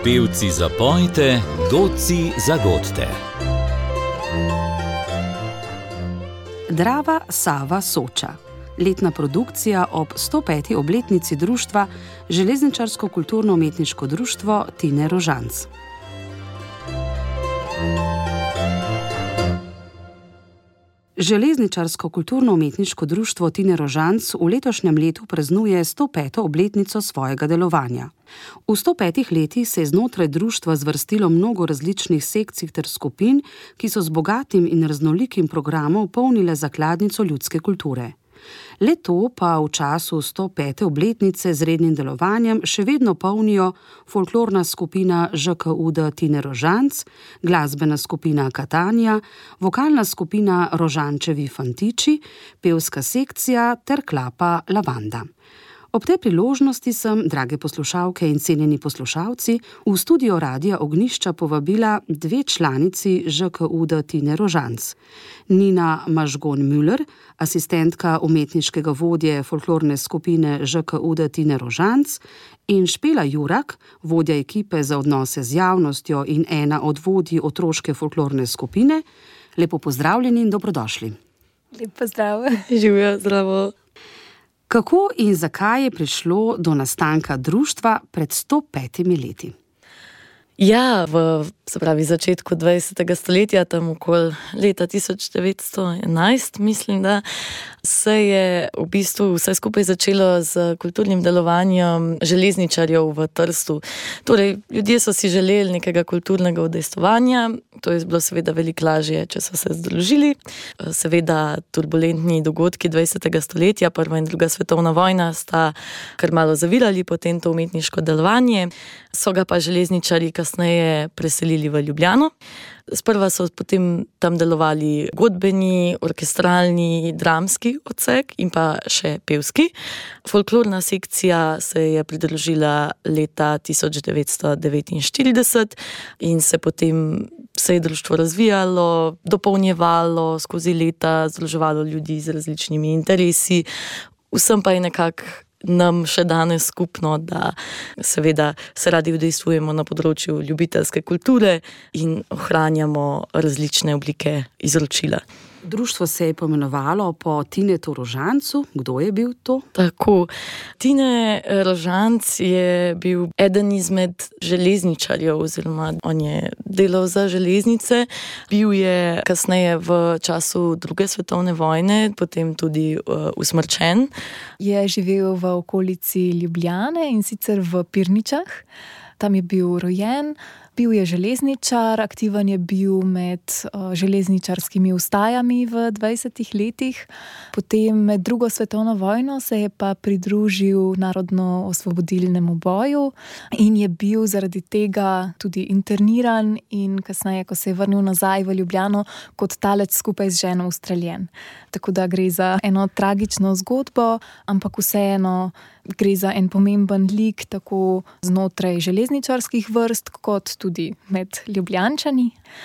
Pevci zapojte, godci zagodite. Drava, Sava, Soča. Letna produkcija ob 105. obletnici društva Železničarsko kulturno-umetniško društvo Tine Rožanc. Železničarsko kulturno-umetniško društvo Tine Rožanc v letošnjem letu praznuje 105. obletnico svojega delovanja. V 105 letih se je znotraj društva zvrstilo mnogo različnih sekcij ter skupin, ki so z bogatim in raznolikim programom polnile zakladnico ljudske kulture. Le to pa v času 105. obletnice z rednim delovanjem še vedno polnijo folklorna skupina ŽKUD Tine Rožanc, glasbena skupina Katanja, vokalna skupina Rožančevi fantiči, pevska sekcija ter klapa Lavanda. Ob tej priložnosti sem, drage poslušalke in cenjeni poslušalci, v studio Radia Ognjišča povabila dve članici ŽKUD Tine Rožanc. Nina Mažgon-Müller, asistentka umetniškega vodje folklorne skupine ŽKUD Tine Rožanc, in Špela Jurak, vodja ekipe za odnose z javnostjo in ena od vodij otroške folklorne skupine. Lepo pozdravljeni in dobrodošli. Lep pozdrav. Živjo, zdravo. Kako in zakaj je prišlo do nastanka društva pred 105 leti? Ja, v začetku 20. stoletja, tam okoli leta 1911, mislim, da se je v bistvu vse skupaj začelo z kulturnim delovanjem železničarjev v Trstu. Torej, ljudje so si želeli nekega kulturnega udejstvovanja, to je bilo seveda veliko lažje, če so se združili. Seveda turbulentni dogodki 20. stoletja, prva in druga svetovna vojna, sta kar malo zavirali potem to umetniško delovanje, so ga pa železničarji kasneje preselili v Ljubljano. Sprva so potem tam delovali godbeni, orkestralni, dramski odsek in pa še pevski. Folklorna sekcija se je pridružila leta 1949 in se je društvo razvijalo, dopolnjevalo skozi leta, združevalo ljudi z različnimi interesi. Vsem pa je nekako nam še danes skupno, da seveda se radi udejstvujemo na področju ljubiteljske kulture in ohranjamo različne oblike izročila. Društvo se je poimenovalo po Tinetu Rožancu. Kdo je bil to? Tako. Tine Rožanc je bil eden izmed železničarjev, oziroma on je delal za železnice. Bil je kasneje v času druge svetovne vojne, potem tudi usmrčen. Je živel v okolici Ljubljane in sicer v Pirničah. Tam je bil rojen. Bil je železničar, aktiven je bil med železničarskimi vstajami v 20 letih. Potem med drugo svetovno vojno se je pa pridružil narodno-osvobodilnemu boju in je bil zaradi tega tudi interniran in kasneje, ko se je vrnil nazaj v Ljubljano, kot talec skupaj z ženo ustreljen. Tako da gre za eno tragično zgodbo, ampak vseeno gre za en pomemben lik tako znotraj železničarskih vrst, kot tudi med Ljubljančani.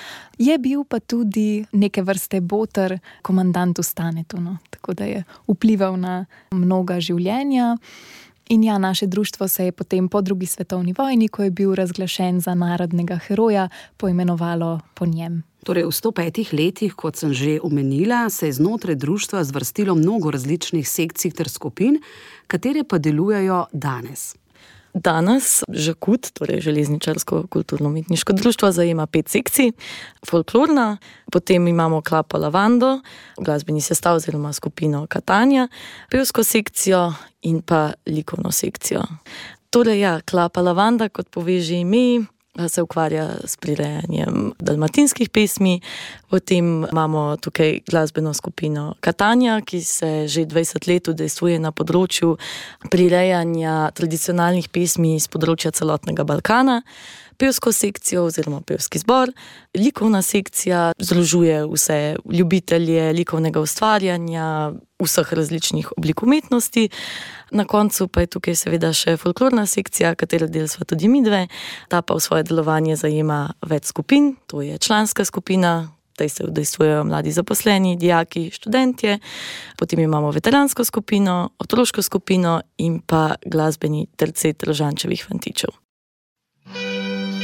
Je bil pa tudi neke vrste boter komandantu Stanetu, tako da je vplival na mnoga življenja. In ja, naše društvo se je potem po drugi svetovni vojni, ko je bil razglašen za narodnega heroja, poimenovalo po njem. Torej, v 105 letih, kot sem že omenila, se je znotraj društva zvrstilo mnogo različnih sekcij ter skupin, katere pa delujejo danes. Danes ŽKUD, torej Železničarsko kulturno-umetniško društvo, zajema 5 sekcij. Folklorna, potem imamo klapo Lavando, glasbeni sestav oziroma skupino Katanja, pevsko sekcijo in pa likovno sekcijo. Torej ja, klapa Lavanda, kot pove že ime, se ukvarja s prirejanjem dalmatinskih pesmi. Potem imamo tukaj glasbeno skupino Katanja, ki se že 20 let udejstvuje na področju prirejanja tradicionalnih pesmi iz področja celotnega Balkana. Pevsko sekcijo oziroma pevski zbor. Likovna sekcija združuje vse ljubitelje likovnega ustvarjanja, vseh različnih oblik umetnosti. Na koncu pa je tukaj seveda še folklorna sekcija, katere del sva tudi midve. Ta pa v svoje delovanje zajema več skupin, to je članska skupina, tej se udejstvujejo mladi zaposleni, dijaki, študentje. Potem imamo veteransko skupino, otroško skupino in pa glasbeni tercet Rožančevih fantičev.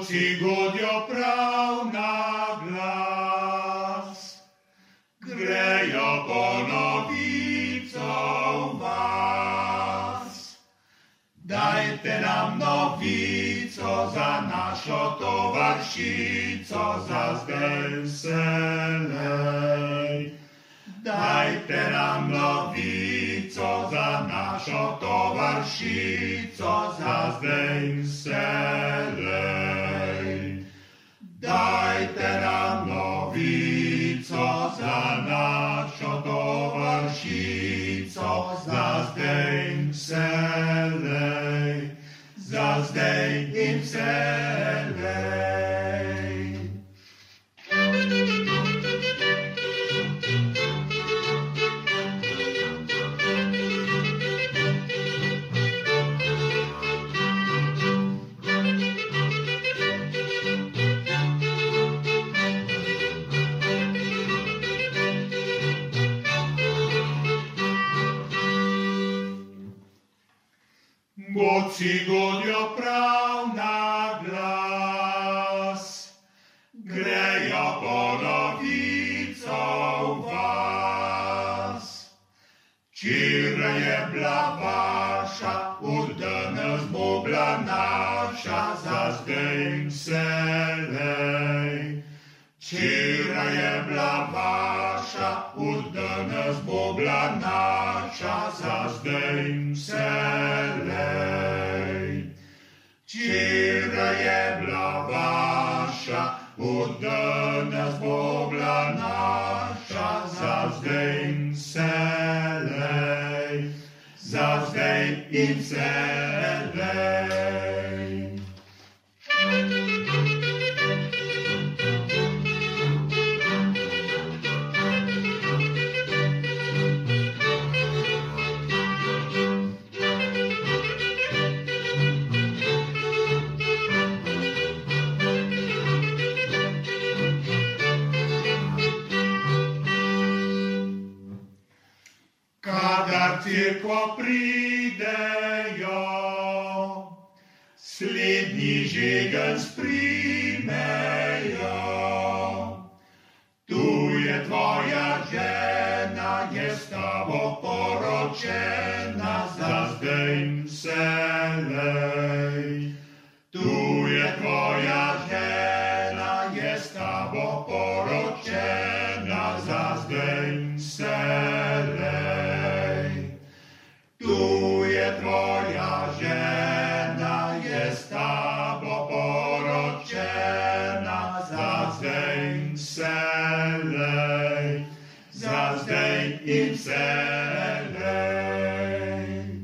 Godci godijo prav na glas, grejo ponovico v vas. Dajte nam novico za našo tovaršico, za zdaj vselej. Dajte nam novico za našo tovaršico, za zdaj vselej. Dajte nam novico za našo tovaršico, za zdaj vselej. Za zdaj in vselej. Godci godijo prav na glas, grejo ponovico v vas. Včeraj je bila vaša, od danes bo bila naša, za zdaj vselej. Včeraj je bila vaša, od danes bo bila naša, za zdaj vselej. Včeraj je bila vaša, od danes bo bila naša, za zdaj vselej. Za zdaj in vselej. Kadar cerkvo pridejo, slednji žegen sprimejo. Tu je tvoja žena, je s tabo poročena, za zdaj vselej. Tu je tvoja žena, je s tabo poročena, za zdaj vselej. Tu je tvoja žena, je s tabo poročena, za zdaj vselej. Za zdaj in vselej.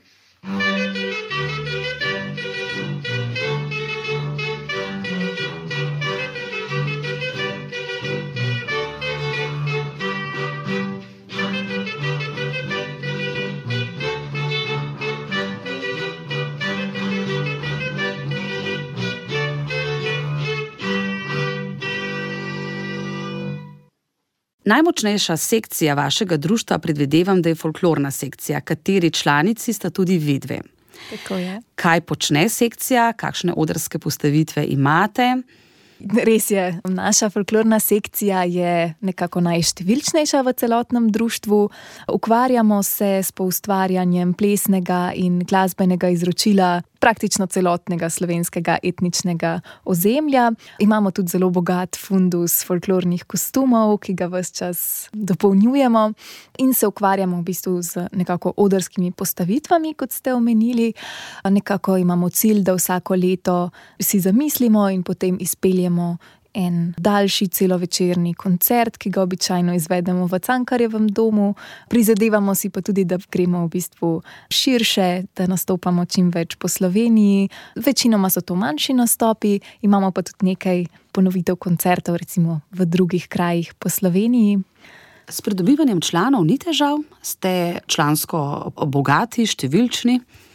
Najmočnejša sekcija vašega društva predvidevam, da je folklorna sekcija, kateri članici sta tudi vidve. Tako je. Kaj počne sekcija, kakšne odrske postavitve imate? Res je, naša folklorna sekcija je nekako najštevilčnejša v celotnem društvu. Ukvarjamo se s poustvarjanjem plesnega in glasbenega izročila praktično celotnega slovenskega etničnega ozemlja. Imamo tudi zelo bogat fundus folklornih kostumov, ki ga ves čas dopolnjujemo, in se ukvarjamo v bistvu z nekako odrskimi postavitvami, kot ste omenili. Nekako imamo cilj, da vsako leto si zamislimo in potem izpeljemo en daljši celovečerni koncert, ki ga običajno izvedemo v Cankarjevem domu. Prizadevamo si pa tudi, da gremo v bistvu širše, da nastopamo čim več po Sloveniji. Večinoma so to manjši nastopi, imamo pa tudi nekaj ponovitev koncertov, recimo v drugih krajih po Sloveniji. S pridobivanjem članov ni težav? Ste člansko bogati, številčni?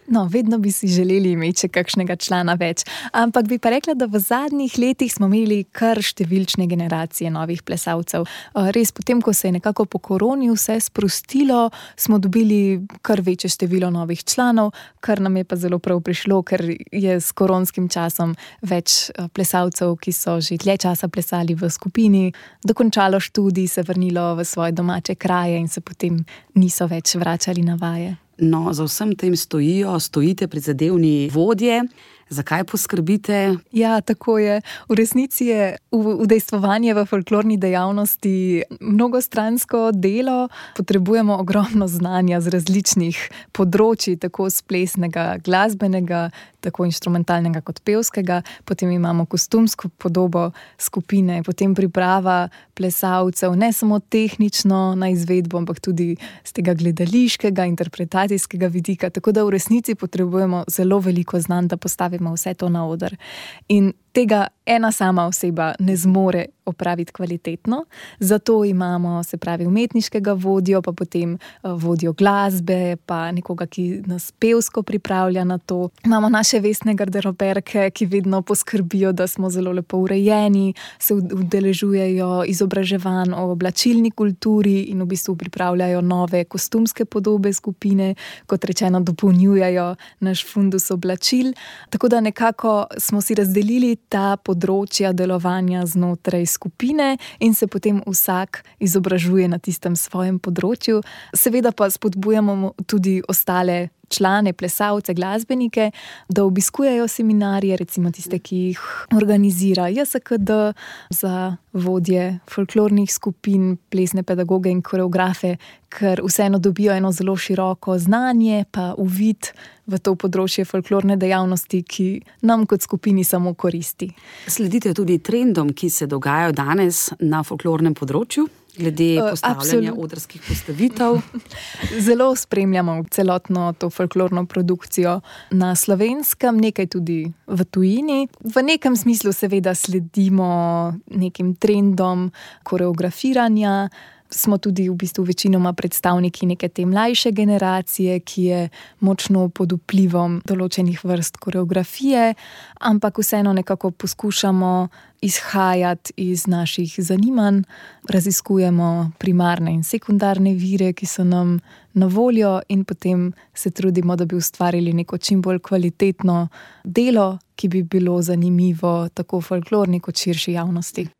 No, vedno bi si želeli imeti še kakšnega člana več. Ampak bi pa rekla, da v zadnjih letih smo imeli kar številčne generacije novih plesalcev. Res, potem, ko se je nekako po koroni vse sprostilo, smo dobili kar večje število novih članov, kar nam je pa zelo prav prišlo, ker je s koronskim časom več plesalcev, ki so že dlje časa plesali v skupini, dokončalo študij, se vrnilo v svoje domače kraje in se potem niso več vračali na vaje. No, za vsem tem stojite prizadevni vodje. Zakaj poskrbite? Ja, tako je. V resnici je udejstvovanje v folklorni dejavnosti mnogostransko delo. Potrebujemo ogromno znanja z različnih področij, tako s plesnega, glasbenega, tako inštrumentalnega kot pevskega. Potem imamo kostumsko podobo skupine, potem priprava plesalcev, ne samo tehnično na izvedbo, ampak tudi z tega gledališkega, interpretacijskega vidika. Tako da v resnici potrebujemo zelo veliko znanj, da postavimo vse to na oder. In tega ena sama oseba ne zmore opraviti kvalitetno. Zato imamo, se pravi, umetniškega vodjo, pa potem vodjo glasbe, pa nekoga, ki nas pevsko pripravlja na to. Imamo naše vestne garderoberke, ki vedno poskrbijo, da smo zelo lepo urejeni, se udeležujejo izobraževanj o oblačilni kulturi in v bistvu pripravljajo nove kostumske podobe skupine, kot rečeno, dopolnjujejo naš fundus oblačil. Tako da nekako smo si razdelili ta področja delovanja znotraj skupine in se potem vsak izobražuje na tistem svojem področju. Seveda pa spodbujamo tudi ostale člane, plesalce, glasbenike, da obiskujejo seminarije, recimo tiste, ki jih organizira JSKD za vodje folklornih skupin, plesne pedagoge in koreografe, ker vseeno dobijo eno zelo široko znanje pa uvid v to področje folklorne dejavnosti, ki nam kot skupini samo koristi. Sledite tudi trendom, ki se dogajajo danes na folklornem področju? Glede postavljanja odrskih postavitev. Zelo spremljamo celotno to folklorno produkcijo na Slovenskem, nekaj tudi v tujini. V nekem smislu seveda sledimo nekim trendom koreografiranja. Smo tudi v bistvu večinoma predstavniki neke te mlajše generacije, ki je močno pod vplivom določenih vrst koreografije, ampak vseeno nekako poskušamo izhajati iz naših zanimanj, raziskujemo primarne in sekundarne vire, ki so nam na voljo in potem se trudimo, da bi ustvarili neko čim bolj kvalitetno delo, ki bi bilo zanimivo tako folklorni kot širši javnosti.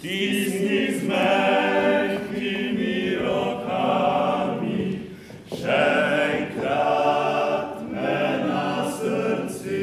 stisni z mehkimi rokami, še enkrat me na srci.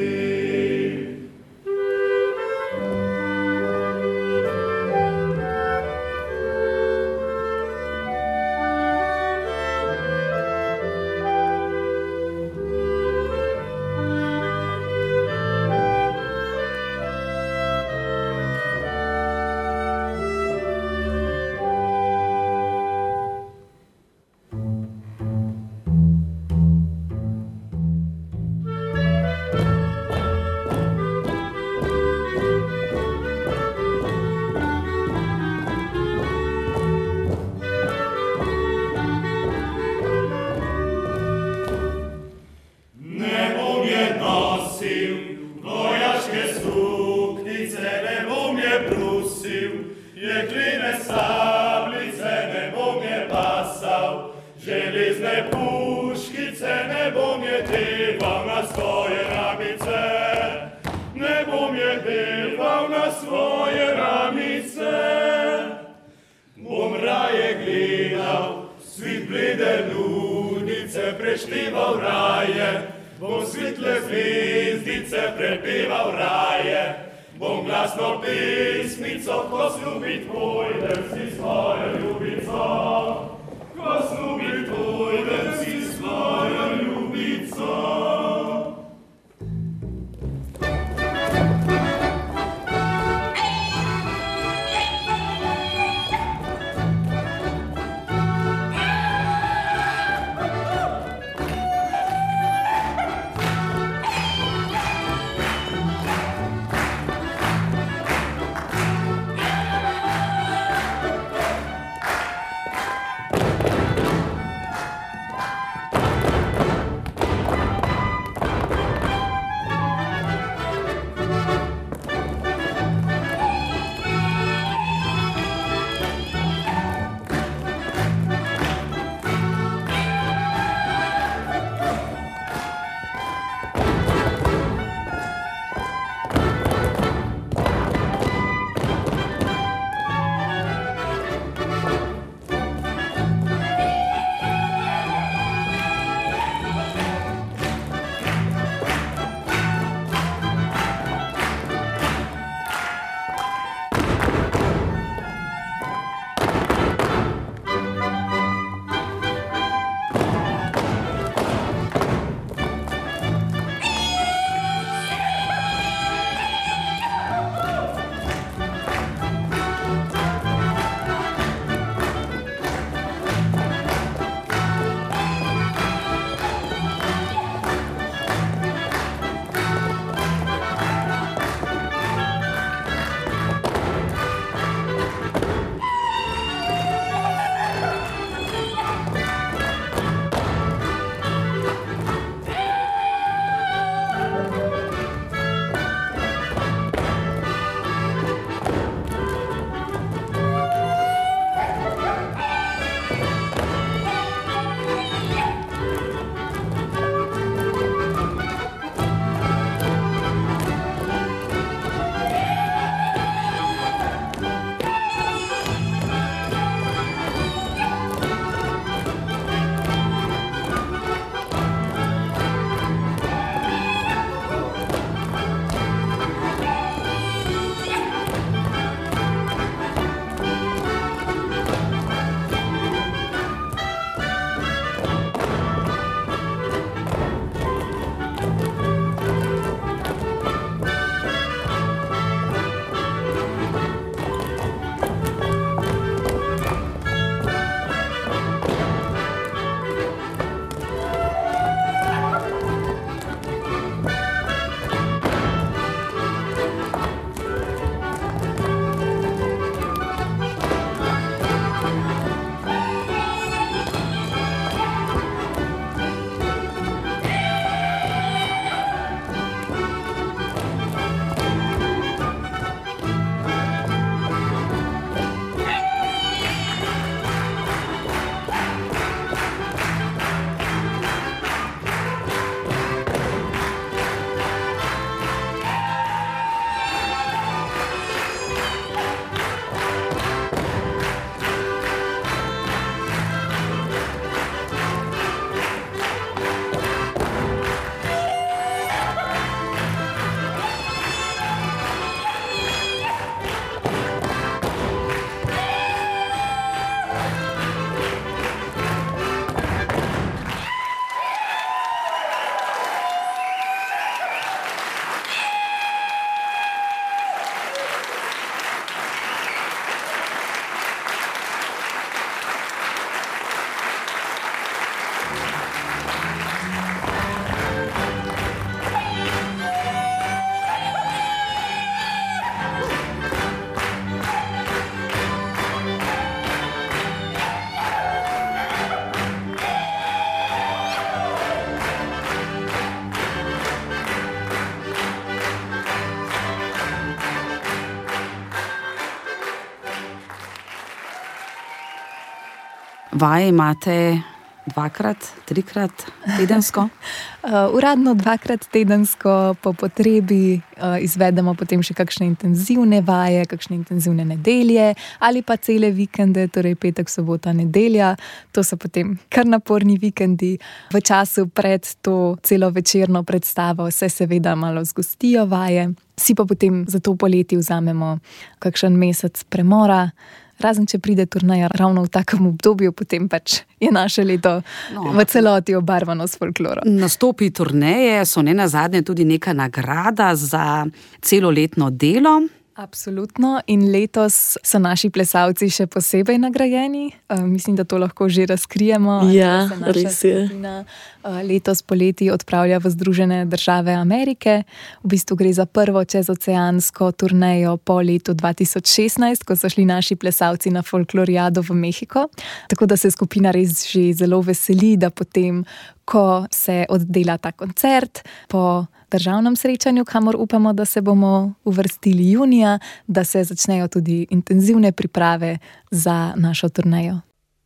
Železne puškice ne bom je deval na svoje ramice, ne bom je deval na svoje ramice. Bom raje gledal svit blede lunice, preštival raje, bom svitle zvezdice prepeval raje, bom glasno pesmico, ko slubit pojdem si svojo ljubico. Ko slubit pojdem si svojo ljubico. Vaje imate 2-krat, 3-krat tedensko? Uradno 2-krat tedensko, po potrebi izvedemo potem še kakšne intenzivne vaje, kakšne intenzivne nedelje ali pa cele vikende, torej petek, sobota, nedelja. To so potem kar naporni vikendi. V času pred to celovečerno predstavo se seveda malo zgostijo vaje. Si pa potem za to poleti vzamemo kakšen mesec premora. Razen če pride turneja ravno v takem obdobju, potem pač je naše leto v celoti obarvano s folklorom. Nastopi turneje so nenazadnje tudi neka nagrada za celoletno delo. Absolutno, in letos so naši plesalci še posebej nagrajeni. Mislim, da to lahko že razkrijemo. Ja, res je. Letos poleti odpravlja v Združene države Amerike. V bistvu gre za prvo čezoceansko turnejo po letu 2016, ko so šli naši plesalci na folkloriado v Mehiko. Tako da se skupina res že zelo veseli, da potem, ko se oddela ta koncert, po državnem srečanju, kamor upamo, da se bomo uvrstili junija, da se začnejo tudi intenzivne priprave za našo turnejo.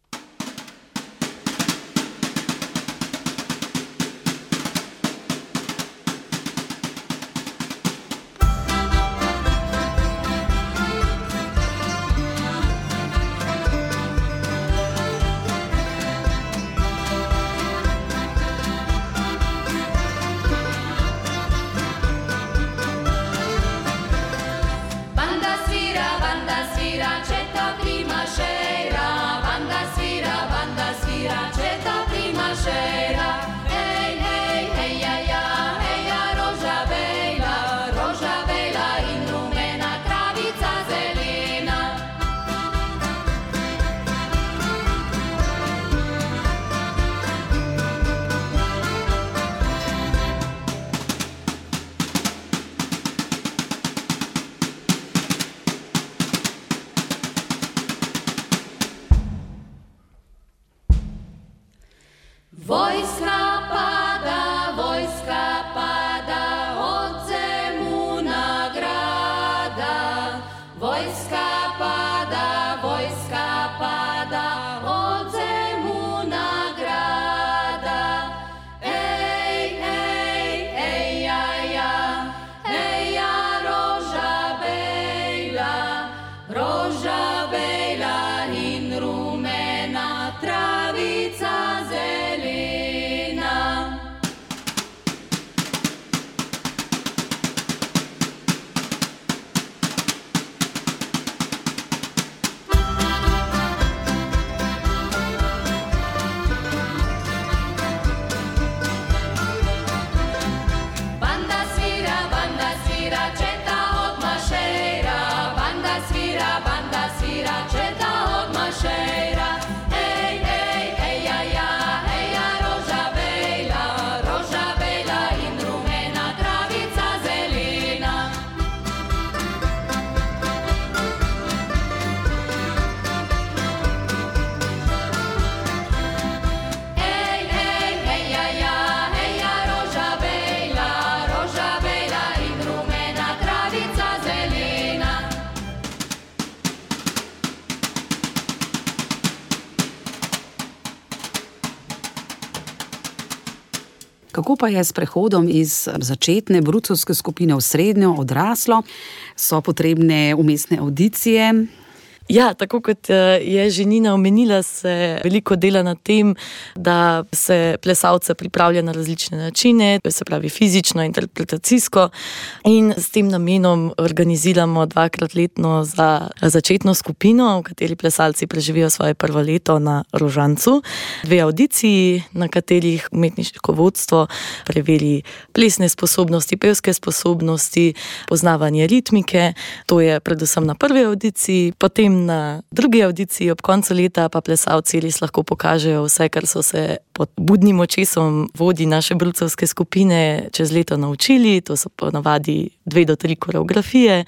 Kako pa je s prehodom iz začetne brucovske skupine v srednjo, odraslo? So potrebne vmesne avdicije? Ja, tako kot je že Nina omenila, se veliko dela na tem, da se plesalce pripravlja na različne načine, se pravi fizično, interpretacijsko, in s tem namenom organiziramo 2-krat letno za začetno skupino, v kateri plesalci preživijo svoje prvo leto na Rožancu. 2 avdiciji, na katerih umetniško vodstvo preveri plesne sposobnosti, pevske sposobnosti, poznavanje ritmike. To je predvsem na prvi avdiciji, potem na drugi avdiciji ob koncu leta pa plesalci res lahko pokažejo vse, kar so se pod budnim očesom vodji naše brucovske skupine čez leto naučili. To so ponavadi 2 do 3 koreografije,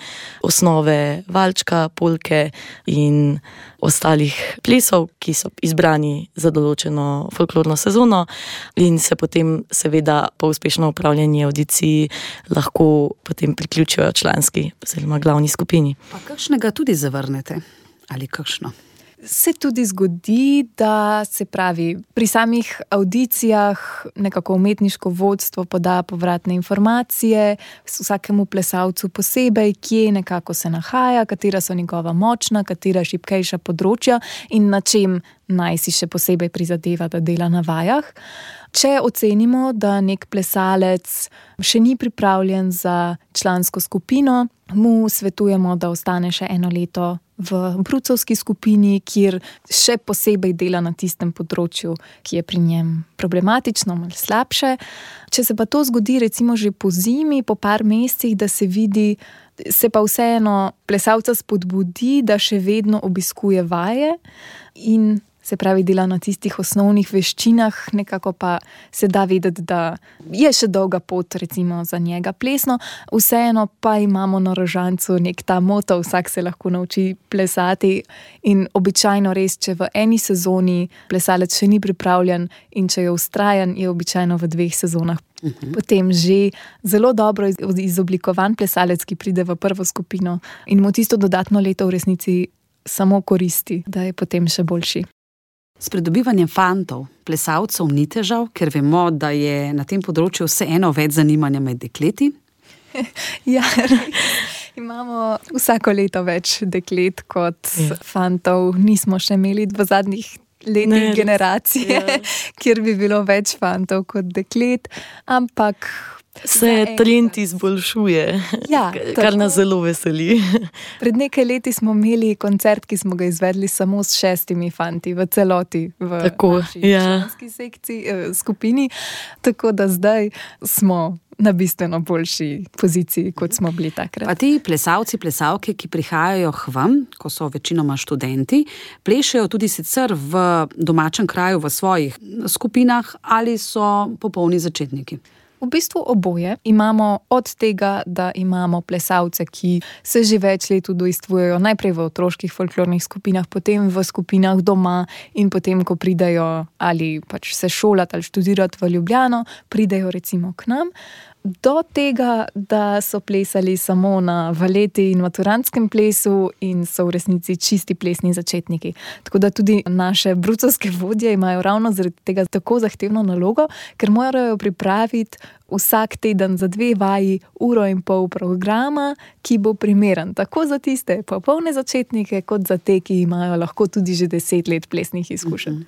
osnove valčka, polke in ostalih plesov, ki so izbrani za določeno folklorno sezono, in se potem seveda po uspešno opravljeni avdiciji lahko potem priključijo članski oziroma glavni skupini. Pa kakšnega tudi zavrnete? Ali kakšno? Se tudi zgodi, da se pravi, pri samih avdicijah nekako umetniško vodstvo poda povratne informacije vsakemu plesalcu posebej, kje nekako se nahaja, katera so njegova močna, katera šibkejša področja in na čem naj si še posebej prizadeva, da dela na vajah. Če ocenimo, da nek plesalec še ni pripravljen za člansko skupino, mu svetujemo, da ostane še 1 leto v brucovski skupini, kjer še posebej dela na tistem področju, ki je pri njem problematično, malo slabše. Če se pa to zgodi recimo že po zimi, po par mesecih, da se vidi, se pa vseeno plesalca spodbudi, da še vedno obiskuje vaje in se pravi dela na tistih osnovnih veščinah, nekako pa se da vedeti, da je še dolga pot recimo za njega plesno. Vseeno pa imamo na Rožancu nek ta moto, vsak se lahko nauči plesati in običajno res, če v eni sezoni plesalec še ni pripravljen in če je vztrajen, je običajno v 2 sezonah. Potem že zelo dobro izoblikovan plesalec, ki pride v prvo skupino in mu tisto dodatno leto v resnici samo koristi, da je potem še boljši. S pridobivanjem fantov, plesalcev ni težav, ker vemo, da je na tem področju vseeno več zanimanja med dekleti. Ja, imamo vsako leto več deklet kot fantov. Nismo še imeli v zadnjih letih generacije, kjer bi bilo več fantov kot deklet, ampak se trend izboljšuje, kar nas zelo veseli. Pred nekaj leti smo imeli koncert, ki smo ga izvedli samo s 6 fanti v celoti v naši članski skupini, tako da zdaj smo na bistveno boljši poziciji, kot smo bili takrat. Pa ti plesalci, plesalke, ki prihajajo k vam, ko so večinoma študenti, plešejo tudi sicer v domačem kraju, v svojih skupinah ali so popolni začetniki? V bistvu oboje. Imamo od tega, da imamo plesalce, ki se že več let udejstvujejo najprej v otroških folklornih skupinah, potem v skupinah doma in potem, ko pridejo ali pač se šolati ali študirati v Ljubljano, pridejo recimo k nam. Do tega, da so plesali samo na valeti in maturantskem plesu in so v resnici čisti plesni začetniki. Tako da tudi naše brucovske vodje imajo ravno zaradi tega tako zahtevno nalogo, ker morajo pripraviti vsak teden za 2 vaji 1,5 ure programa, ki bo primeren tako za tiste popolne začetnike, kot za te, ki imajo lahko tudi že 10 let plesnih izkušenj.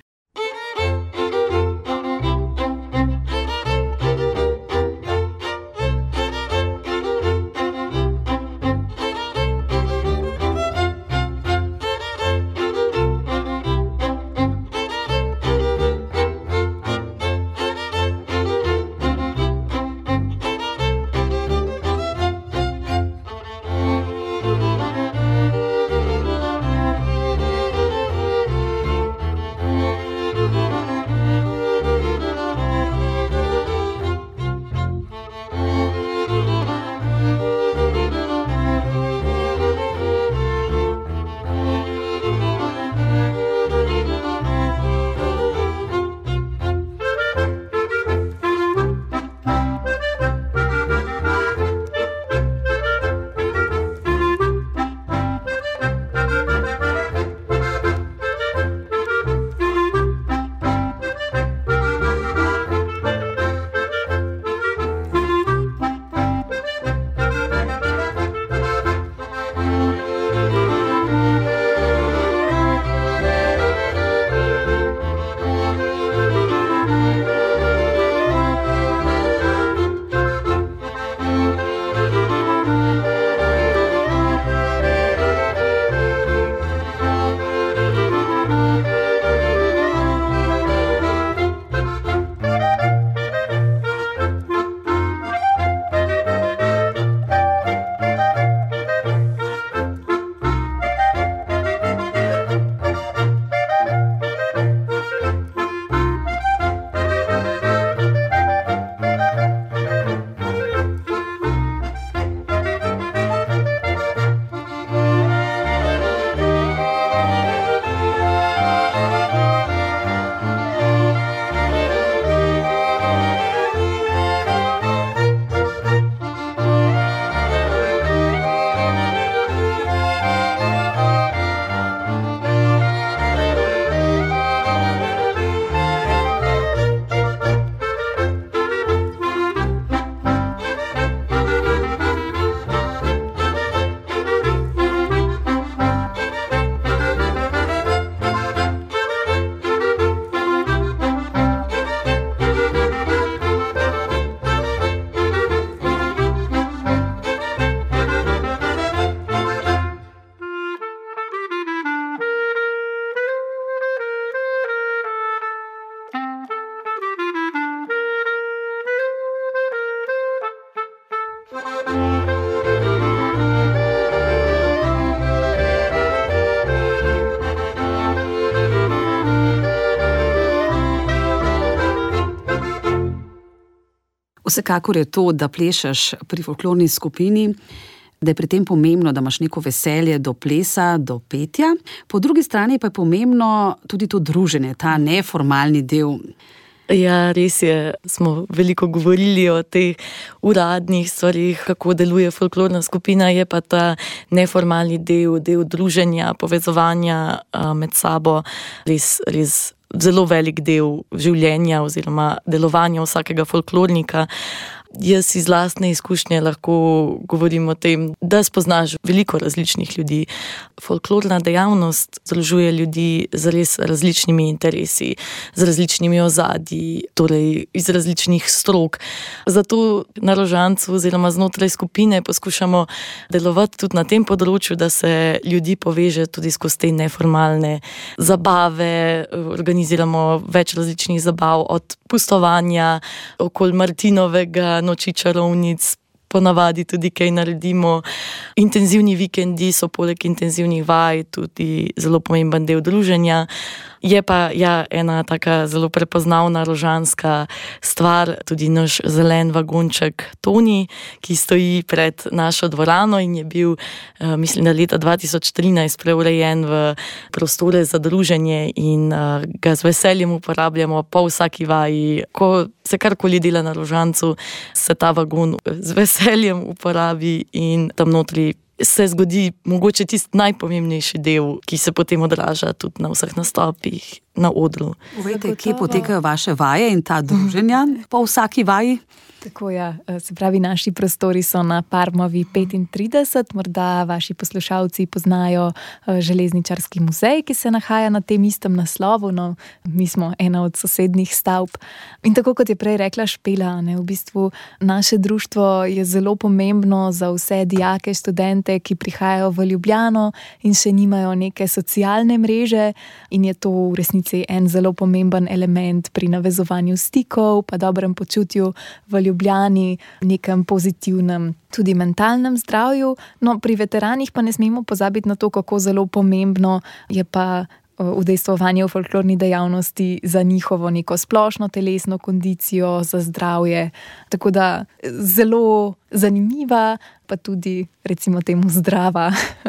Vsekakor je to, da plešeš pri folklorni skupini, da je pri tem pomembno, da imaš neko veselje do plesa, do petja. Po drugi strani pa je pomembno tudi to druženje, ta neformalni del. Ja, res je, smo veliko govorili o teh uradnih stvarih, kako deluje folklorna skupina, je pa ta neformalni del druženja, povezovanja med sabo, res zelo velik del življenja oziroma delovanja vsakega folklornika. Jaz iz lastne izkušnje lahko govorim o tem, da spoznaš veliko različnih ljudi. Folklorna dejavnost združuje ljudi z res različnimi interesi, z različnimi ozadji, torej iz različnih strok. Zato na Rožancu oziroma znotraj skupine poskušamo delovati tudi na tem področju, da se ljudi poveže tudi skozi te neformalne zabave. Organiziramo več različnih zabav, od pustovanja okoli Martinovega, noči čarovnic, ponavadi tudi kaj naredimo. Intenzivni vikendi so poleg intenzivnih vaj tudi zelo pomemben del druženja. Je pa ena taka zelo prepoznavna rožanska stvar, tudi naš zelen vagonček Toni, ki stoji pred našo dvorano in je bil, mislim, da leta 2013 preurejen v prostore za druženje in ga z veseljem uporabljamo po vsaki vaji. Ko se karkoli dela na Rožancu, se ta vagon z veseljem uporabi in tam notri se zgodi mogoče tisti najpomembnejši del, ki se potem odraža tudi na vseh nastopih, na odru. Povejte, kje potekajo vaše vaje in ta druženja po vsaki vaji? Tako se pravi, naši prostori so na Parmovi 35, morda vaši poslušalci poznajo Železničarski muzej, ki se nahaja na tem istem naslovu, no, mi smo ena od sosednjih stavb. In tako kot je prej rekla Špela, v bistvu naše društvo je zelo pomembno za vse dijake, študente, ki prihajajo v Ljubljano in še nimajo neke socialne mreže, in je to v resnici en zelo pomemben element pri navezovanju stikov, pa dobrem počutju v Ljubljani, nekem pozitivnem, tudi mentalnem zdravju. No, pri veteranih pa ne smemo pozabiti na to, kako zelo pomembno je pa udejstvovanje v folklorni dejavnosti za njihovo neko splošno telesno kondicijo, za zdravje. Tako da zelo zanimiva, pa tudi recimo temu zdrava.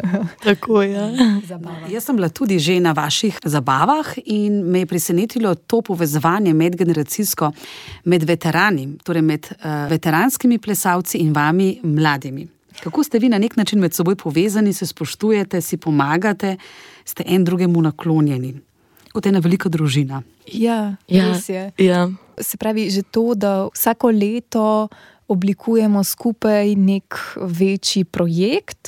Tako je. Zabava. Jaz sem bila tudi že na vaših zabavah in me je presenetilo to povezovanje medgeneracijsko med veterani, torej med veteranskimi plesalci in vami mladimi. Kako ste vi na nek način med seboj povezani, se spoštujete, si pomagate, ste en drugemu naklonjeni? Kot ena velika družina. Ja, res je. Ja. Se pravi, že to, da vsako leto oblikujemo skupaj nek večji projekt,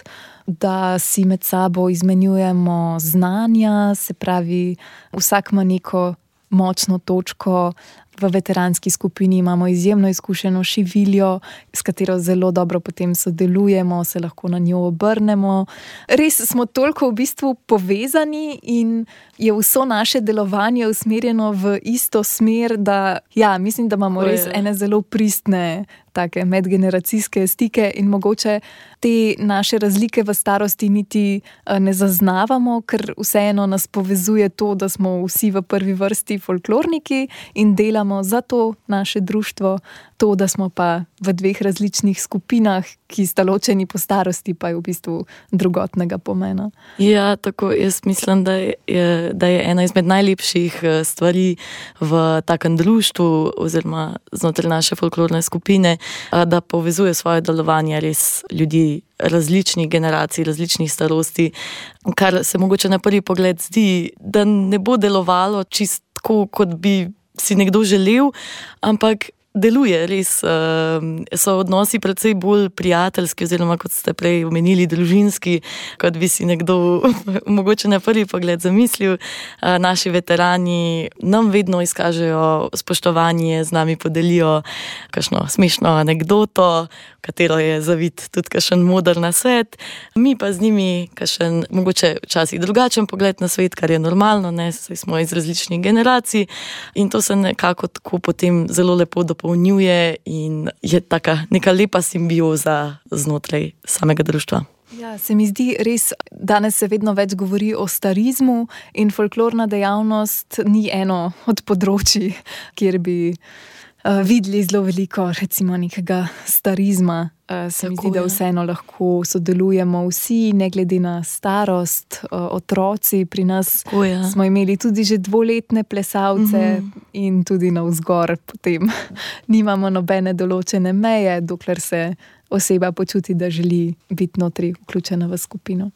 da si med sabo izmenjujemo znanja, se pravi, vsak ima neko močno točko. V veteranski skupini imamo izjemno izkušeno šiviljo, s katero zelo dobro potem sodelujemo, se lahko na njo obrnemo. Res smo toliko v bistvu povezani in je vso naše delovanje usmerjeno v isto smer, da mislim, da imamo res ene zelo pristne take medgeneracijske stike in mogoče te naše razlike v starosti niti ne zaznavamo, ker vseeno nas povezuje to, da smo vsi v prvi vrsti folklorniki in delamo za to naše društvo. To, da smo pa v dveh različnih skupinah, ki sta ločeni po starosti, pa je v bistvu drugotnega pomena. Ja, tako jaz mislim, da je ena izmed najlepših stvari v takem društvu oziroma znotraj naše folklorne skupine, da povezuje svoje delovanje res ljudi različnih generacij, različnih starosti, kar se mogoče na prvi pogled zdi, da ne bo delovalo čisto tako, kot bi si nekdo želel, ampak deluje res. So odnosi precej bolj prijateljski oziroma, kot ste prej omenili, družinski, kot bi si nekdo mogoče na prvi pogled zamislil. Naši veterani nam vedno izkažejo spoštovanje, z nami podelijo kakšno smešno anekdoto, v katero je zavit tudi kakšen moder nasvet. Mi pa z njimi kakšen mogoče včasih drugačen pogled na svet, kar je normalno, saj smo iz različnih generacij in to se nekako tako potem zelo lepo dopolnjuje in je taka neka lepa simbioza znotraj samega društva. Ja, se mi zdi res, danes se vedno več govori o starizmu in folklorna dejavnost ni eno od področij, kjer bi videli zelo veliko, recimo, nekega starizma. Se mi zdi, da vseeno lahko sodelujemo vsi, ne glede na starost, otroci. Pri nas smo imeli tudi že 2-letne plesalce in tudi navzgor. Potem nimamo nobene določene meje, dokler se oseba počuti, da želi biti notri vključena v skupino.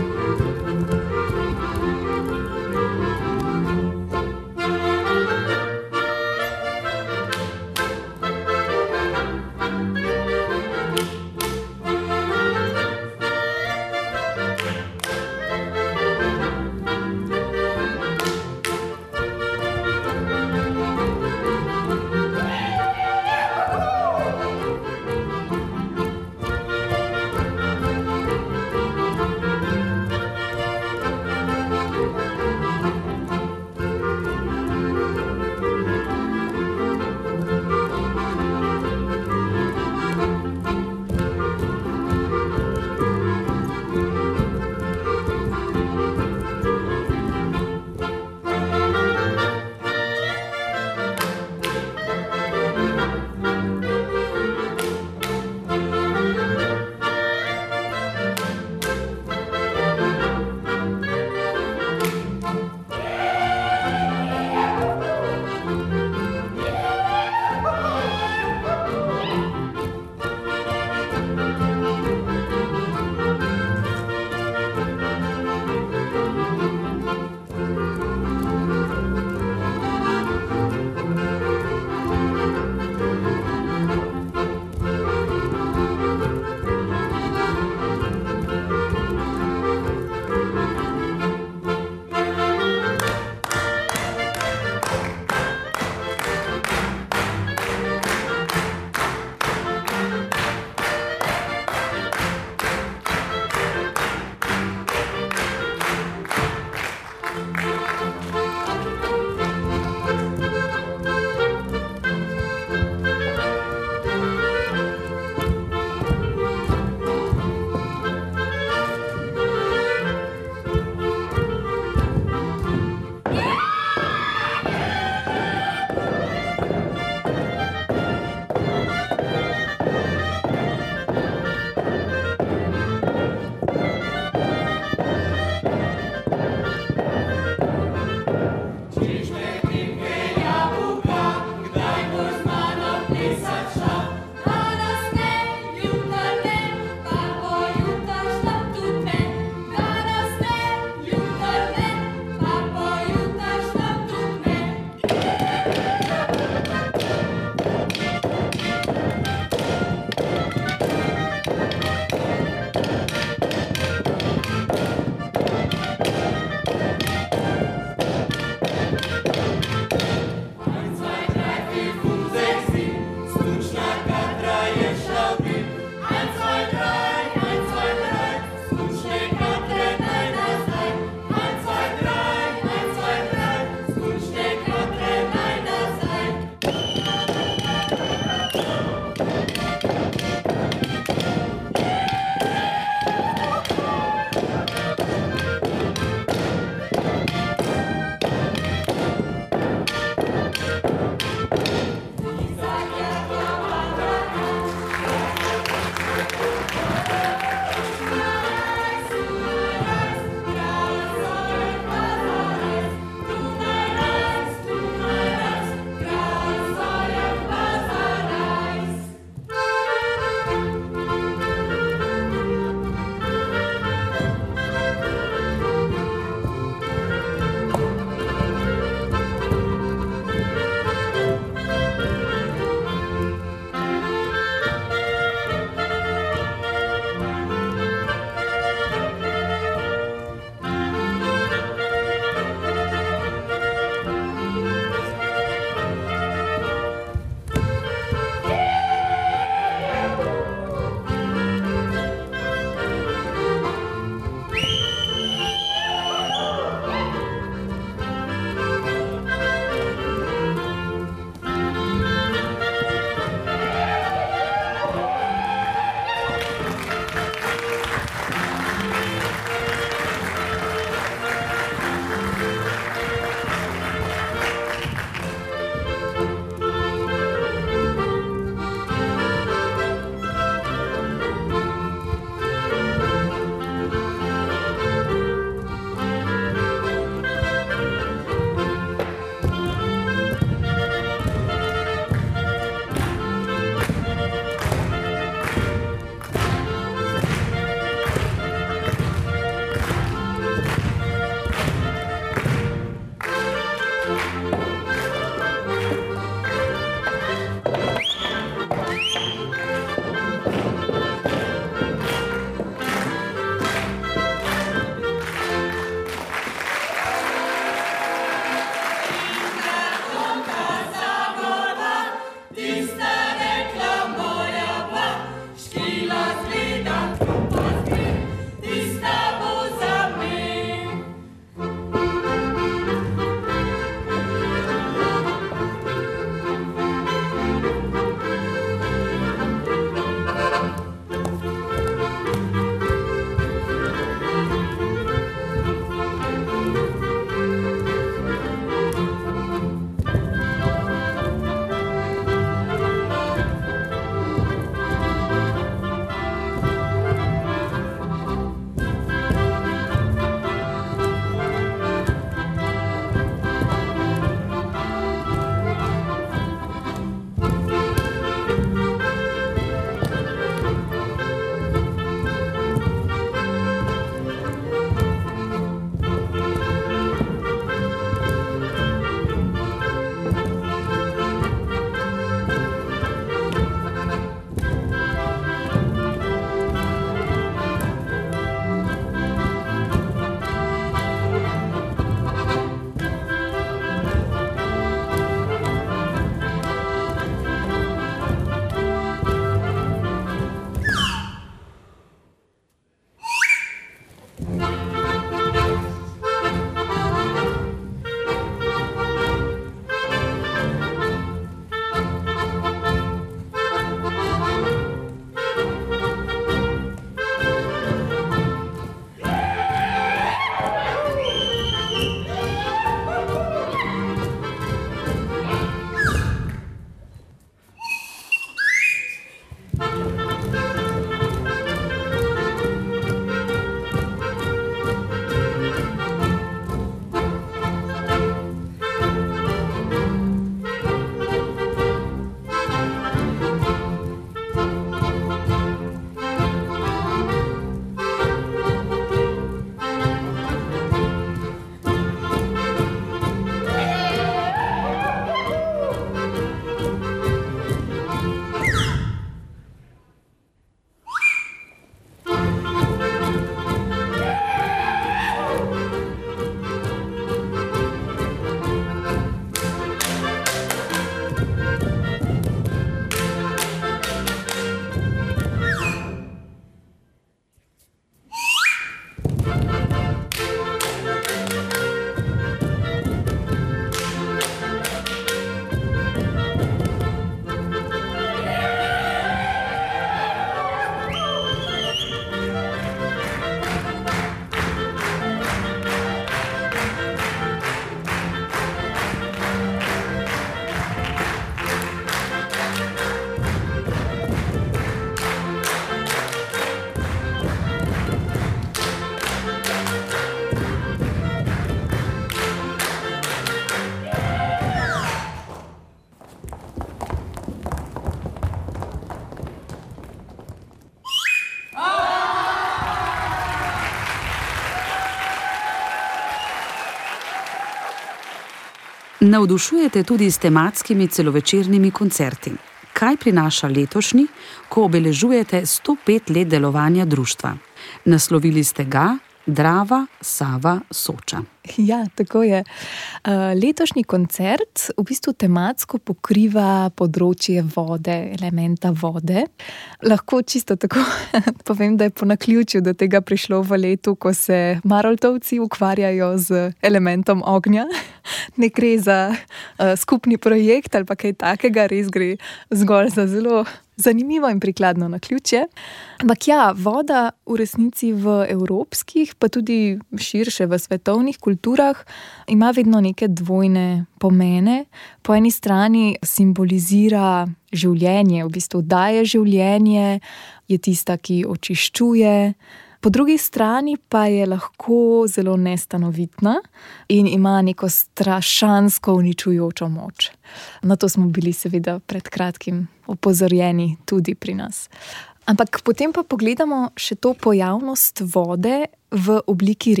Navdušujete tudi s tematskimi celovečernimi koncerti. Kaj prinaša letošnji, ko obeležujete 105 let delovanja društva? Naslovili ste ga Drava, Sava, Soča. Ja, tako je. Letošnji koncert v bistvu tematsko pokriva področje vode, elementa vode. Lahko čisto tako povem, da je po naključju do tega prišlo v letu, ko se Maroltovci ukvarjajo z elementom ognja. Ne gre za skupni projekt ali pa kaj takega, res gre zgolj za zelo zanimivo in prikladno naključje. Ampak ja, voda v resnici v evropskih, pa tudi širše v svetovnih kulturah, ima vedno neke dvojne pomene. Po eni strani simbolizira življenje, v bistvu daje življenje, je tista, ki očiščuje. Po drugi strani pa je lahko zelo nestanovitna in ima neko strašansko uničujočo moč. Na to smo bili seveda pred kratkim opozorjeni tudi pri nas. Ampak potem pa pogledamo še to pojavnost vode v obliki reke.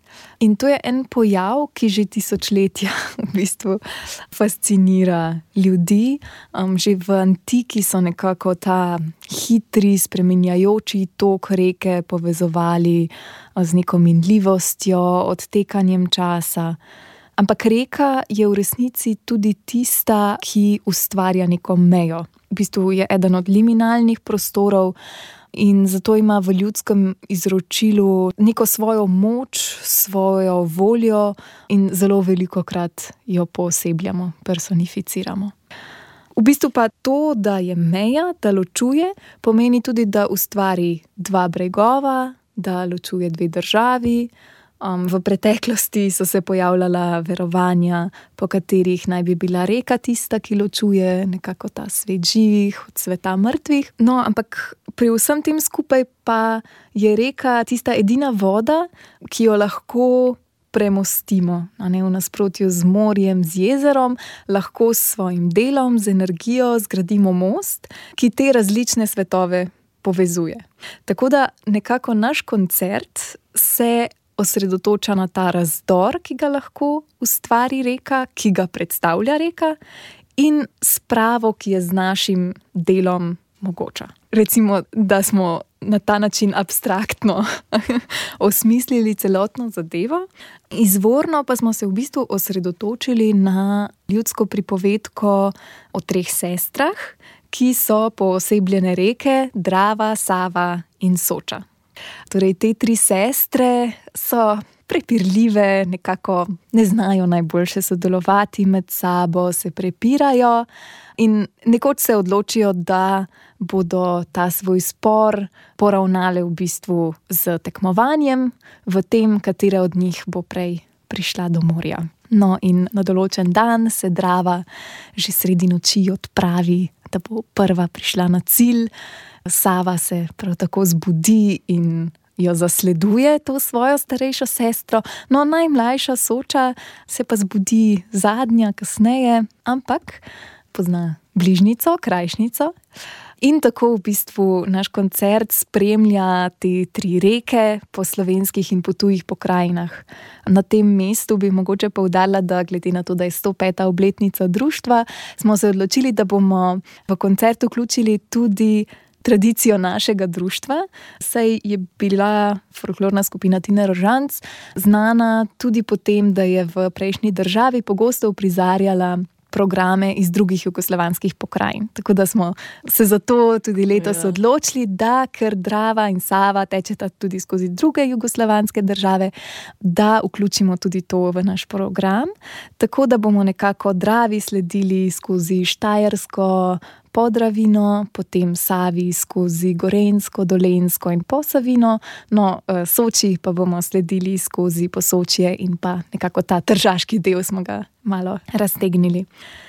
In to je en pojav, ki že tisočletja v bistvu fascinira ljudi. Že v antiki so nekako ta hitri, spreminjajoči tok reke povezovali z neko minljivostjo, odtekanjem časa. Ampak reka je v resnici tudi tista, ki ustvarja neko mejo. V bistvu je eden od liminalnih prostorov in zato ima v ljudskem izročilu neko svojo moč, svojo voljo in zelo velikokrat jo poosebljamo, personificiramo. V bistvu pa to, da je meja, da ločuje, pomeni tudi, da ustvari dva bregova, da ločuje dve državi. V preteklosti so se pojavljala verovanja, po katerih naj bi bila reka tista, ki ločuje nekako ta svet živih od sveta mrtvih. No, ampak pri vsem tem skupaj pa je reka tista edina voda, ki jo lahko premostimo, v nasprotju z morjem, z jezerom, lahko s svojim delom, z energijo zgradimo most, ki te različne svetove povezuje. Tako da nekako naš koncert se osredotoča na ta razdor, ki ga lahko ustvari reka, ki ga predstavlja reka, in spravo, ki je z našim delom mogoča. Recimo, da smo na ta način abstraktno osmislili celotno zadevo. Izvorno pa smo se v bistvu osredotočili na ljudsko pripovedko o 3 sestrah, ki so poosebljene reke Drava, Sava in Soča. Torej, te 3 sestre so prepirljive, nekako ne znajo najboljše sodelovati med sabo, se prepirajo in nekoč se odločijo, da bodo ta svoj spor poravnale v bistvu z tekmovanjem v tem, katera od njih bo prej prišla do morja. No, in na določen dan se Drava že sredi noči odpravi, da bo prva prišla na cilj. Sava se prav tako zbudi in jo zasleduje, to svojo starejšo sestro. No, najmlajša Soča se pa zbudi zadnja, kasneje, ampak pozna bližnjico, krajšnico. In tako v bistvu naš koncert spremlja te 3 reke po slovenskih in po tujih pokrajinah. Na tem mestu bi mogoče poudarila, da glede na to, da je 105. obletnica društva, smo se odločili, da bomo v koncert vključili tudi tradicijo našega društva, saj je bila folklorna skupina Tine Rožanc znana tudi po tem, da je v prejšnji državi pogosto uprizarjala programe iz drugih jugoslovanskih pokrajin. Tako da smo se zato tudi letos odločili, da ker Drava in Sava tečeta tudi skozi druge jugoslovanske države, da vključimo tudi to v naš program. Tako da bomo nekako Dravi sledili skozi Štajersko, Podravino, potem Savi skozi Gorenjsko, Dolenjsko in Posavino, no, Soči pa bomo sledili skozi Posočje in pa nekako ta tržaški del smo ga malo raztegnili.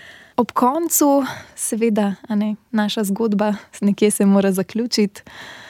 Ob koncu, seveda, naša zgodba nekje se mora zaključiti.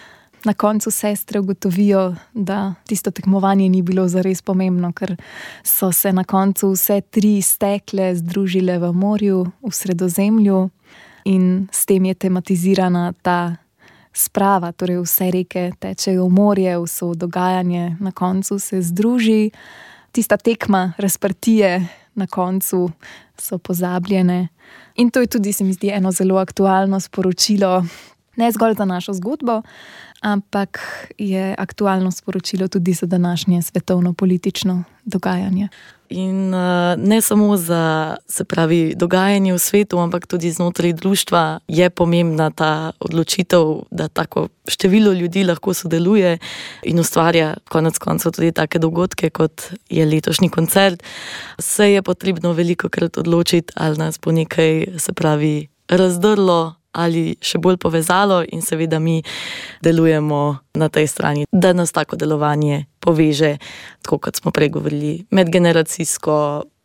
Na koncu sestre ugotovijo, da tisto tekmovanje ni bilo zares pomembno, ker so se na koncu vse 3 stekle, združile v morju, v Sredozemlju. In s tem je tematizirana ta sprava, torej vse reke tečejo v morje, vso dogajanje na koncu se združi. Tista tekma, razprtije na koncu so pozabljene. In to je tudi, se mi zdi, eno zelo aktualno sporočilo, ne zgolj za našo zgodbo, ampak je aktualno sporočilo tudi za današnje svetovno-politično dogajanje. In ne samo za, se pravi, dogajanje v svetu, ampak tudi znotraj društva je pomembna ta odločitev, da tako število ljudi lahko sodeluje in ustvarja konec koncev tudi take dogodke, kot je letošnji koncert. Se je potrebno velikokrat odločiti, ali nas bo nekaj, se pravi, razdrlo ali še bolj povezalo, in seveda mi delujemo na tej strani, da nas tako delovanje poveže, tako kot smo prej govorili, medgeneracijsko,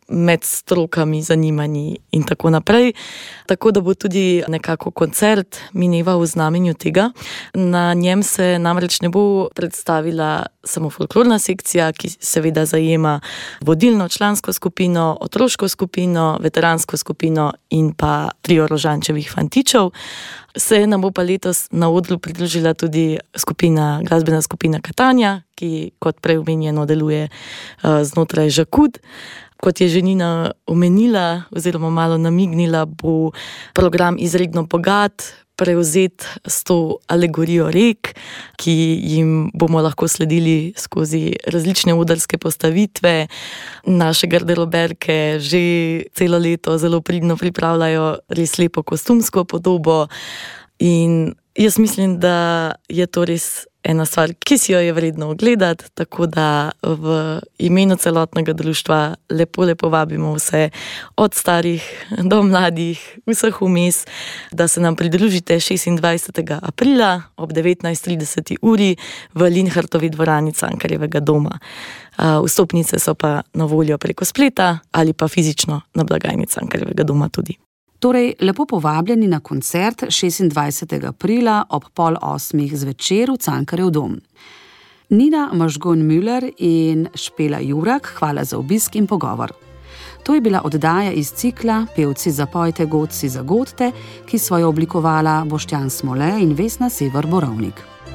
med strokami, zanimanji in tako naprej. Tako da bo tudi nekako koncert mineval v znamenju tega. Na njem se namreč ne bo predstavila samo folklorna sekcija, ki seveda zajema vodilno člansko skupino, otroško skupino, veteransko skupino in pa trio Rožančevih fantičev. Se nam bo pa letos na odru pridružila tudi glasbena skupina Katanja, ki kot prej omenjeno deluje znotraj Žakud. Kot je že Nina omenila oziroma malo namignila, bo program izredno bogat, prevzet s to alegorijo rek, ki jim bomo lahko sledili skozi različne odrske postavitve. Naše garderoberke že celo leto zelo pridno pripravljajo res lepo kostumsko podobo in jaz mislim, da je to res ena stvar, ki si jo je vredno ogledati, tako da v imenu celotnega društva lepo vabimo vse, od starih do mladih, vseh vmes, da se nam pridružite 26. aprila ob 19:30 uri v Linhartovi dvorani Cankarjevega doma. Vstopnice so pa na voljo preko spleta ali pa fizično na blagajni Cankarjevega doma tudi. Torej, lepo povabljeni na koncert 26. aprila ob 7:30 zvečer v Cankarjev dom. Nina Mažgon-Müller in Špela Jurak, hvala za obisk in pogovor. To je bila oddaja iz cikla Pevci zapojte, godci zagodte, ki so jo oblikovala Boštjan Smole in Vesna Sever Borovnik.